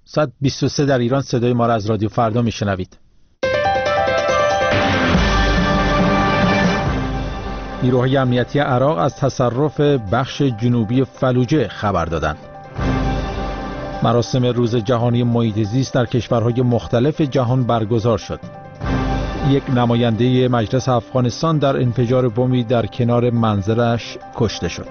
ساعت 23 در ایران صدای ما را از رادیو فردا میشنوید. نیروهای امنیتی عراق از تصرف بخش جنوبی فلوجه خبر دادند. مراسم روز جهانی محیط زیست در کشورهای مختلف جهان برگزار شد. یک نماینده مجلس افغانستان در انفجار بمبی در کنار منزلش کشته شد.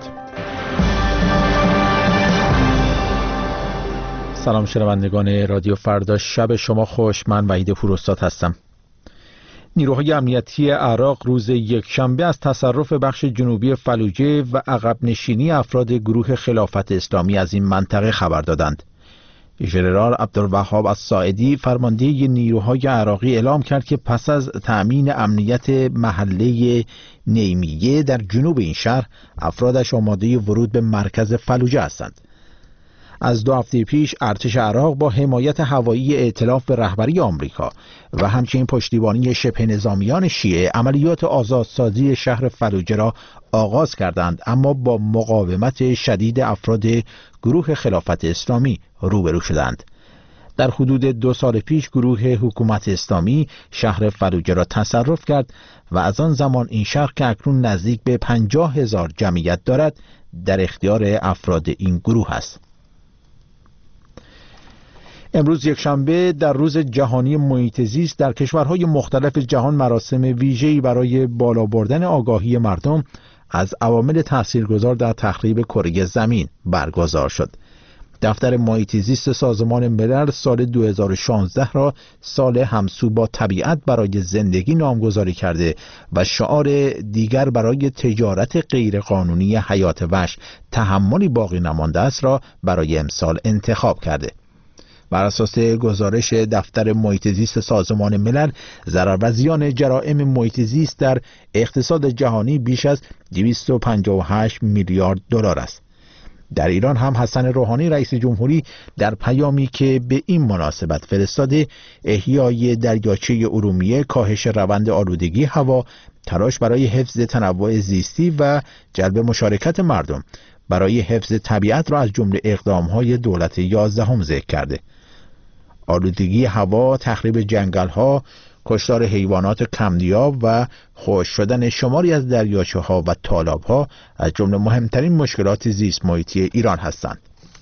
سلام شنوندگان رادیو فردا، شب شما خوش. من وحید پوراستاد هستم. نیروهای امنیتی عراق روز یکشنبه از تصرف بخش جنوبی فلوجه و عقب نشینی افراد گروه خلافت اسلامی از این منطقه خبر دادند. ژنرال عبدالوهاب الساعدی فرمانده نیروهای عراقی اعلام کرد که پس از تأمین امنیت محله نیمیه در جنوب این شهر، افرادش آماده ورود به مرکز فلوجه هستند. از 2 هفته پیش ارتش عراق با حمایت هوایی ائتلاف به رهبری آمریکا و همچنین پشتیبانی شبه نظامیان شیعه عملیات آزادسازی شهر فلوجه را آغاز کردند، اما با مقاومت شدید افراد گروه خلافت اسلامی روبرو شدند. در حدود 2 سال پیش گروه حکومت اسلامی شهر فلوجه را تصرف کرد و از آن زمان این شهر که اکنون نزدیک به 50,000 جمعیت دارد در اختیار افراد این گروه است. امروز یکشنبه در روز جهانی محیط زیست در کشورهای مختلف جهان مراسم ویژه‌ای برای بالا بردن آگاهی مردم از عوامل تاثیرگذار در تخریب کره زمین برگزار شد. دفتر محیط زیست سازمان ملل سال 2016 را سال همسو با طبیعت برای زندگی نامگذاری کرده و شعار دیگر برای تجارت غیرقانونی حیات وحش تحملی باقی نمانده است را برای امسال انتخاب کرده. بر اساس گزارش دفتر محیط زیست سازمان ملل، ضرر و زیان جرائم محیط زیست در اقتصاد جهانی بیش از 258 میلیارد دلار است. در ایران هم حسن روحانی رئیس جمهوری در پیامی که به این مناسبت فرستاده، احیای دریاچه ارومیه، کاهش روند آلودگی هوا، تلاش برای حفظ تنوع زیستی و جلب مشارکت مردم برای حفظ طبیعت را از جمله اقدام‌های دولت 11 ذکر کرده. آلودگی هوا، تخریب جنگل‌ها، کشتار حیوانات کم‌نیاب و خشک شدن شماری از دریاچه‌ها و تالاب‌ها از جمله مهمترین مشکلات زیست محیطی ایران هستند.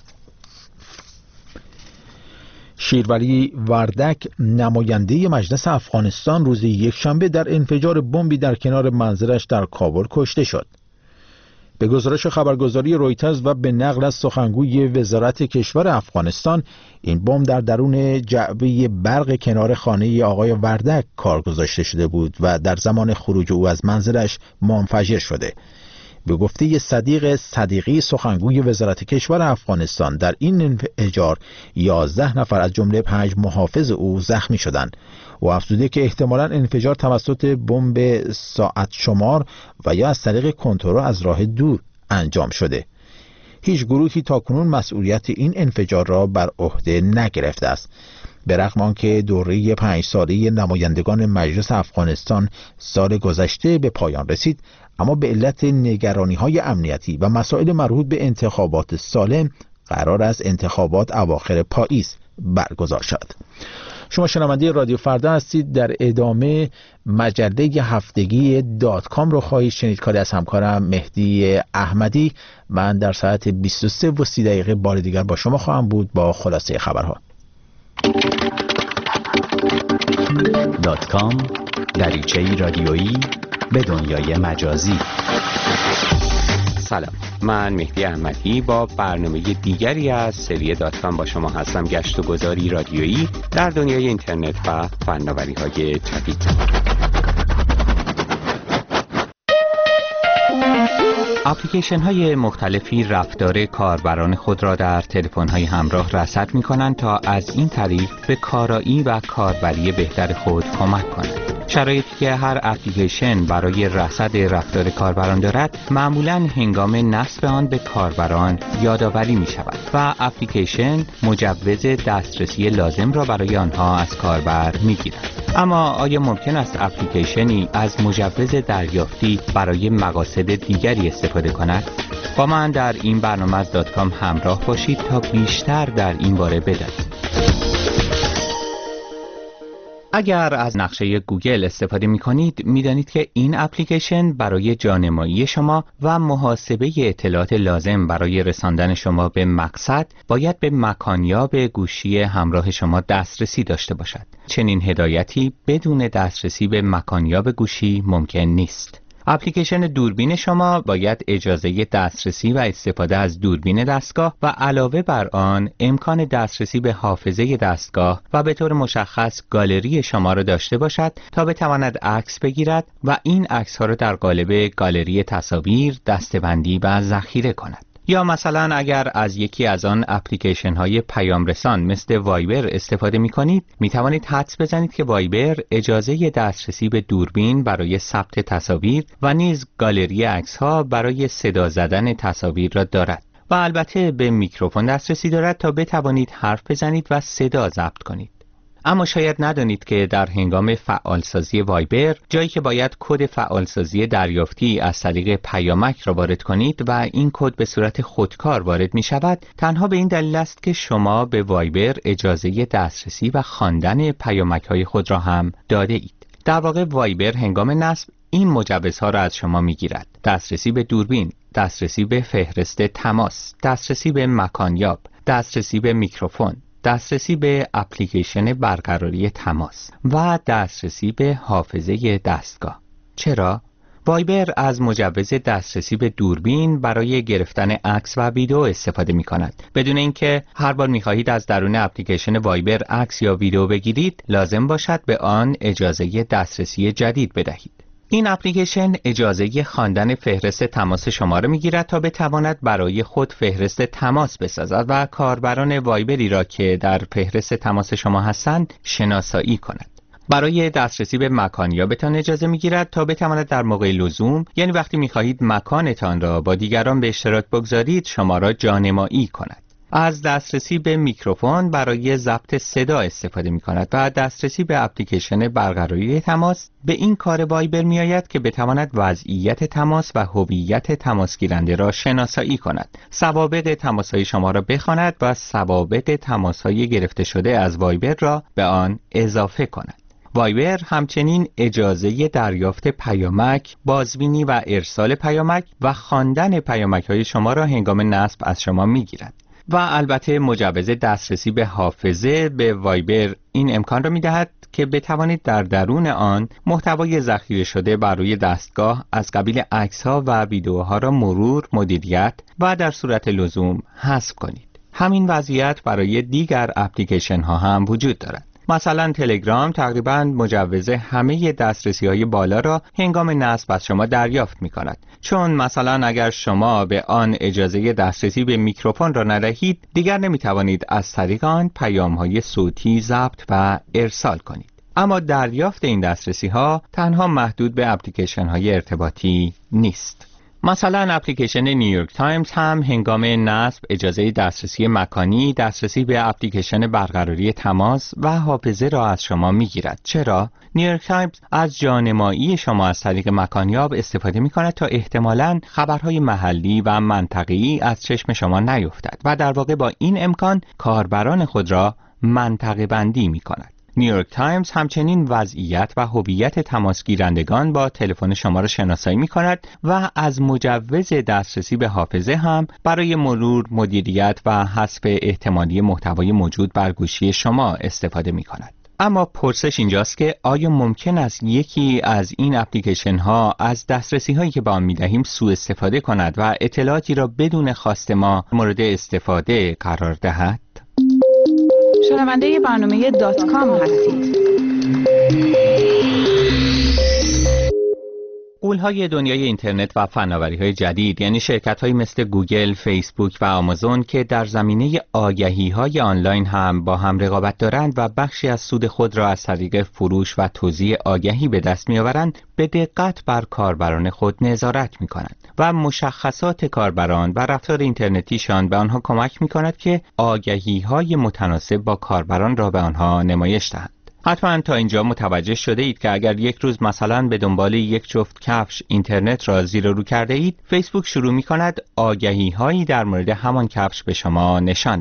شیرولی وردک نماینده مجلس افغانستان روز یکشنبه در انفجار بمبی در کنار منزلش در کابل کشته شد. به گزارش خبرگزاری رویترز و به نقل از سخنگوی وزارت کشور افغانستان، این بمب در درون جعبه برق کنار خانه آقای وردک کار گذاشته شده بود و در زمان خروج او از منزلش منفجر شده. به گفته صدیق صدیقی سخنگوی وزارت کشور افغانستان، در این انفجار 11 نفر از جمله 5 محافظ او زخمی شدند. او افزوده که احتمالاً انفجار توسط بمب ساعت شمار و یا از طریق کنترل از راه دور انجام شده. هیچ گروهی تاکنون مسئولیت این انفجار را بر عهده نگرفته است. به رغم آنکه دوره 5 ساله نمایندگان مجلس افغانستان سال گذشته به پایان رسید، اما به علت نگرانی‌های امنیتی و مسائل مربوط به انتخابات سالم قرار است انتخابات اواخر پاییز برگزار شود. شما شنونده رادیو فردا هستید. در ادامه مجله هفتگی .com رو خواهید شنید، کاری از همکارم مهدی احمدی. من در ساعت 23:30 بار دیگر با شما خواهم بود با خلاصه خبرها. .com دریچه‌ای رادیویی به دنیای مجازی. سلام، من مهدی احمدی با برنامه دیگری از سری .com با شما هستم. گشت و گذاری رادیویی در دنیای اینترنت و فناوری‌های جدید. اپلیکیشن های مختلفی رفتار کاربران خود را در تلفن های همراه رصد می کنند تا از این طریق به کارایی و کاربری بهتر خود کمک کنند. شرایطی که هر اپلیکیشن برای رصد رفتار کاربران دارد معمولاً هنگام نصب آن به کاربران یادآوری می شود و اپلیکیشن مجوز دسترسی لازم را برای آنها از کاربر می گیرد. اما آیا ممکن است اپلیکیشنی از مجوز دریافتی برای مقاصد دیگری استفاده کند؟ با من در این برنامه از .com همراه باشید تا بیشتر در این باره بدانید. اگر از نقشه گوگل استفاده می کنید می دانید که این اپلیکیشن برای جانمایی شما و محاسبه اطلاعات لازم برای رساندن شما به مقصد باید به مکانیاب گوشی همراه شما دسترسی داشته باشد. چنین هدایتی بدون دسترسی به مکانیاب گوشی ممکن نیست. اپلیکیشن دوربین شما باید اجازه دسترسی و استفاده از دوربین دستگاه و علاوه بر آن امکان دسترسی به حافظه دستگاه و به طور مشخص گالری شما را داشته باشد تا بتواند عکس بگیرد و این عکس‌ها را در قالب گالری تصاویر دسته‌بندی و ذخیره کند. یا مثلا اگر از یکی از آن اپلیکیشن های پیام رسان مثل وایبر استفاده می کنید می توانید حدس بزنید که وایبر اجازه دسترسی به دوربین برای ثبت تصاویر و نیز گالری عکس ها برای صدا زدن تصاویر را دارد و البته به میکروفون دسترسی دارد تا بتوانید حرف بزنید و صدا ضبط کنید. اما شاید ندانید که در هنگام فعالسازی وایبر، جایی که باید کد فعالسازی دریافتی از طریق پیامک را وارد کنید و این کد به صورت خودکار وارد می شود، تنها به این دلیل است که شما به وایبر اجازه دسترسی و خواندن پیامک های خود را هم داده اید. در واقع وایبر هنگام نصب این مجوزها را از شما می گیرد: دسترسی به دوربین، دسترسی به فهرست تماس، دسترسی به مکانیاب، دسترسی به میکروفون، دسترسی به اپلیکیشن برقراری تماس و دسترسی به حافظه دستگاه. چرا؟ وایبر از مجوز دسترسی به دوربین برای گرفتن عکس و ویدیو استفاده می کند. بدون اینکه هر بار می خواهید از درون اپلیکیشن وایبر عکس یا ویدیو بگیرید، لازم باشد به آن اجازه دسترسی جدید بدهید. این اپلیکیشن اجازه خواندن فهرست تماس شما را می‌گیرد تا بتواند برای خود فهرست تماس بسازد و کاربران وایبری را که در فهرست تماس شما هستند شناسایی کند. برای دسترسی به مکانیابتان اجازه می‌گیرد تا بتواند در موقع لزوم، یعنی وقتی می‌خواهید مکانتان را با دیگران به اشتراک بگذارید، شما را جانمایی کند. از دسترسی به میکروفون برای ضبط صدا استفاده می کند و دسترسی به اپلیکیشن برقراری تماس به این کار وایبر می آید که بتواند وضعیت تماس و هویت تماس گیرنده را شناسایی کند، سوابق تماس‌های شما را بخواند و سوابق تماس‌های گرفته شده از وایبر را به آن اضافه کند. وایبر همچنین اجازه دریافت پیامک، بازبینی و ارسال پیامک و خواندن پیامک‌های شما را هنگام نصب از شما می‌گیرد. و البته مجوز دسترسی به حافظه به وایبر این امکان را می‌دهد که بتوانید در درون آن محتوای ذخیره شده بر روی دستگاه از قبیل عکس‌ها و ویدیوها را مرور، مدیریت و در صورت لزوم حذف کنید. همین وضعیت برای دیگر اپلیکیشن‌ها هم وجود دارد. مثلا تلگرام تقریباً مجوز همه دسترسی‌های بالا را هنگام نصب از شما دریافت می‌کند، چون مثلا اگر شما به آن اجازه دسترسی به میکروفون را ندهید، دیگر نمی‌توانید از طریق آن پیام‌های صوتی ضبط و ارسال کنید. اما دریافت این دسترسی‌ها تنها محدود به اپلیکیشن‌های ارتباطی نیست. مثلا اپلیکیشن نیویورک تایمز هم هنگام نصب اجازه دسترسی مکانی، دسترسی به اپلیکیشن برقراری تماس و حافظه را از شما میگیرد. چرا؟ نیویورک تایمز از جانمایی شما از طریق مکانیاب استفاده می کند تا احتمالاً خبرهای محلی و منطقه‌ای از چشم شما نیفتد و در واقع با این امکان کاربران خود را منطقه بندی می کند. نیویورک تایمز همچنین وضعیت و هویت تماس گیرندگان با تلفن شما را شناسایی می کند و از مجوز دسترسی به حافظه هم برای مرور، مدیریت و حذف احتمالی محتوای موجود بر گوشی شما استفاده می کند. اما پرسش اینجاست که آیا ممکن است یکی از این اپلیکیشن ها از دسترسی هایی که به آن می دهیم سوء استفاده کند و اطلاعاتی را بدون خواست ما مورد استفاده قرار دهد؟ شنونده برنامه .com هستید. غول‌های دنیای اینترنت و فناوری‌های جدید، یعنی شرکت‌هایی مثل گوگل، فیسبوک و آمازون که در زمینه آگهی‌های آنلاین هم با هم رقابت دارند و بخشی از سود خود را از طریق فروش و توزیع آگهی به دست می‌آورند، به دقت بر کاربران خود نظارت می‌کنند و مشخصات کاربران و رفتار اینترنتیشان به آنها کمک می‌کند که آگهی‌های متناسب با کاربران را به آنها نمایش دهند. حتما تا اینجا متوجه شده اید که اگر یک روز مثلا به دنبال یک جفت کفش اینترنت را زیر و رو کرده اید، فیسبوک شروع می کند آگهی هایی در مورد همان کفش به شما نشان دهد.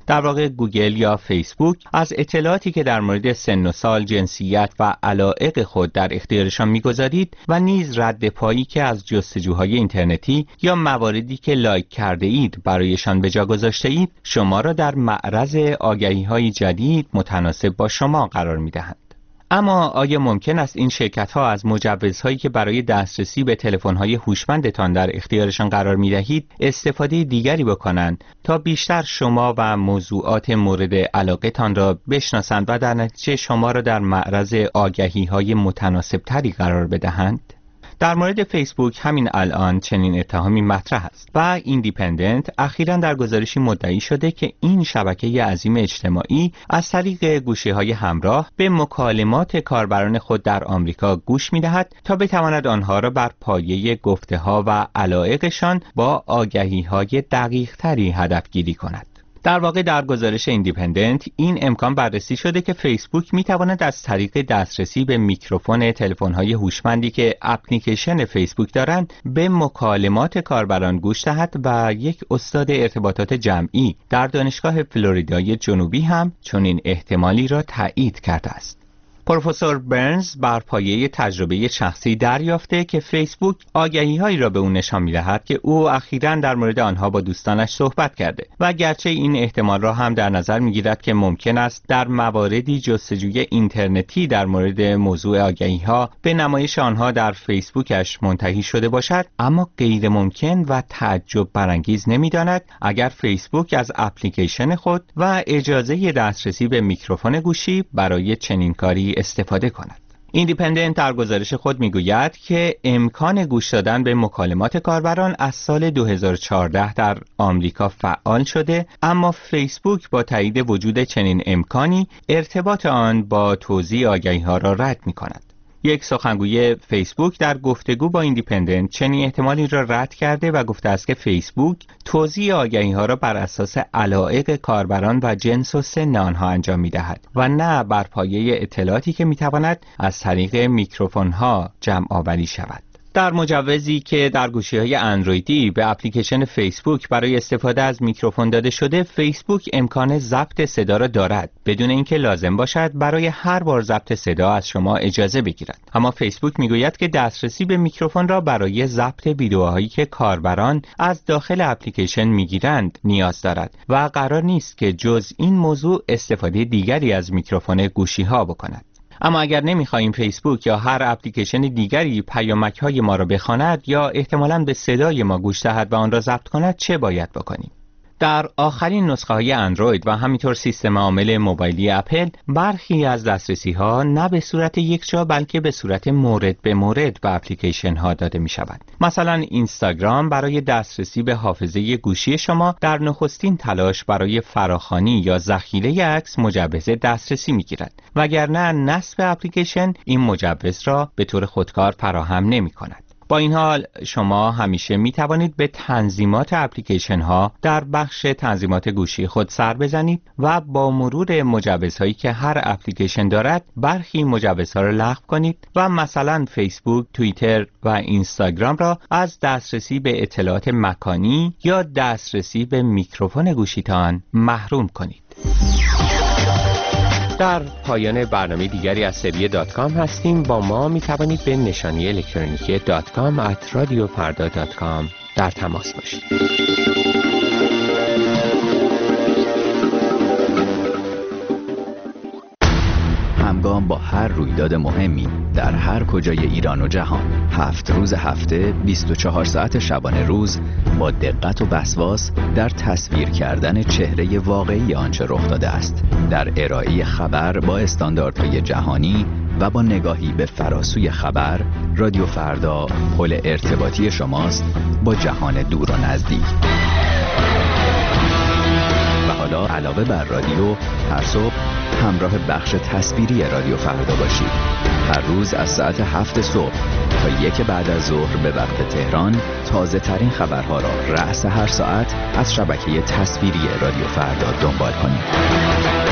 در واقع گوگل یا فیسبوک از اطلاعاتی که در مورد سن و سال، جنسیت و علایق خود در اختیارشان می‌گذارید و نیز رد پایی که از جستجوهای اینترنتی یا مواردی که لایک کرده اید برایشان به جا گذاشته اید، شما را در معرض آگهی‌های جدید متناسب با شما قرار می‌دهند. اما آیا ممکن است این شرکت‌ها از مجوزهایی که برای دسترسی به تلفن‌های هوشمندتان در اختیارشان قرار می‌دهید استفاده دیگری بکنند تا بیشتر شما و موضوعات مورد علاقه‌تان را بشناسند و در نتیجه شما را در معرض آگهی‌های متناسب‌تری قرار بدهند؟ در مورد فیسبوک همین الان چنین اتهامی مطرح است و ایندیپندنت اخیراً در گزارشی مدعی شده که این شبکه عظیم اجتماعی از طریق گوشی‌های همراه به مکالمات کاربران خود در آمریکا گوش می‌دهد تا بتواند آنها را بر پایه گفته‌ها و علایقشان با آگهی‌های دقیق‌تری هدفگیری کند. در واقع در گزارش ایندیپندنت این امکان بررسی شده که فیسبوک میتواند از طریق دسترسی به میکروفون تلفن‌های هوشمندی که اپلیکیشن فیسبوک دارند به مکالمات کاربران گوش دهد و یک استاد ارتباطات جمعی در دانشگاه فلوریدای جنوبی هم چنین احتمالی را تایید کرده است. پروفسور برنز بر پایه تجربه شخصی دریافته که فیسبوک آگهی‌هایی را به او نشان می‌دهد که او اخیراً در مورد آنها با دوستانش صحبت کرده و گرچه این احتمال را هم در نظر می‌گیرد که ممکن است در مواردی جستجوی اینترنتی در مورد موضوع آگهی‌ها به نمایش آنها در فیسبوکش منتهی شده باشد، اما غیر ممکن و تعجب برانگیز نمی‌داند اگر فیسبوک از اپلیکیشن خود و اجازه دسترسی به میکروفون گوشی برای چنین کاری استفاده کند. ایندیپندنت در گزارش خود میگوید که امکان گوش دادن به مکالمات کاربران از سال 2014 در آمریکا فعال شده، اما فیسبوک با تایید وجود چنین امکانی ارتباط آن با توزیع آگهی‌ها را رد می‌کند. یک سخنگوی فیسبوک در گفتگو با ایندیپندنت چنین احتمالی را رد کرده و گفته است که فیسبوک توزیع آگهی‌ها را بر اساس علایق کاربران و جنس و سن آنها انجام می‌دهد و نه بر پایه اطلاعاتی که می‌تواند از طریق میکروفون‌ها جمع آوری شود. در مجوزی که در گوشی‌های اندرویدی به اپلیکیشن فیسبوک برای استفاده از میکروفون داده شده، فیسبوک امکان ضبط صدا را دارد بدون اینکه لازم باشد برای هر بار ضبط صدا از شما اجازه بگیرد. اما فیسبوک میگوید که دسترسی به میکروفون را برای ضبط ویدیوهایی که کاربران از داخل اپلیکیشن میگیرند نیاز دارد و قرار نیست که جز این موضوع استفاده دیگری از میکروفون گوشی‌ها بکند. اما اگر نمی‌خواهیم فیسبوک یا هر اپلیکیشن دیگری پیامک‌های ما را بخواند یا احتمالاً به صدای ما گوش دهد و آن را ضبط کند، چه باید بکنیم؟ در آخرین نسخه‌های اندروید و همینطور سیستم عامل موبایلی اپل، برخی از دسترسی‌ها نه به صورت یکجا بلکه به صورت مورد به مورد به اپلیکیشن‌ها داده می‌شود. مثلا اینستاگرام برای دسترسی به حافظه گوشی شما در نخستین تلاش برای فراخوانی یا ذخیره عکس مجوز دسترسی می‌گیرد، وگرنه نصب اپلیکیشن این مجوز را به طور خودکار فراهم نمی‌کند. با این حال شما همیشه می توانید به تنظیمات اپلیکیشن ها در بخش تنظیمات گوشی خود سر بزنید و با مرور مجوزهایی که هر اپلیکیشن دارد برخی مجوزها را لغو کنید و مثلا فیسبوک، توییتر و اینستاگرام را از دسترسی به اطلاعات مکانی یا دسترسی به میکروفون گوشیتان محروم کنید. در پایان برنامه دیگری از سری .com هستیم. با ما می توانید به نشانی الکترونیکی .com@radiofarda.com در تماس باشید. همگام با هر رویداد مهمی در هر کجای ایران و جهان، 7 روز هفته 24 ساعت شبانه روز با دقت و وسواس در تصویر کردن چهره واقعی آنچه رخ داده است، در ارائه خبر با استانداردهای جهانی و با نگاهی به فراسوی خبر، رادیو فردا پل ارتباطی شماست با جهان دور و نزدیک. و حالا علاوه بر رادیو، هر صبح همراه بخش تصویری رادیو فردا باشید. هر روز از ساعت 7 صبح تا 1 بعد از ظهر به وقت تهران تازه ترین خبرها را رأس هر ساعت از شبکه تصویری رادیو فردا دنبال کنید.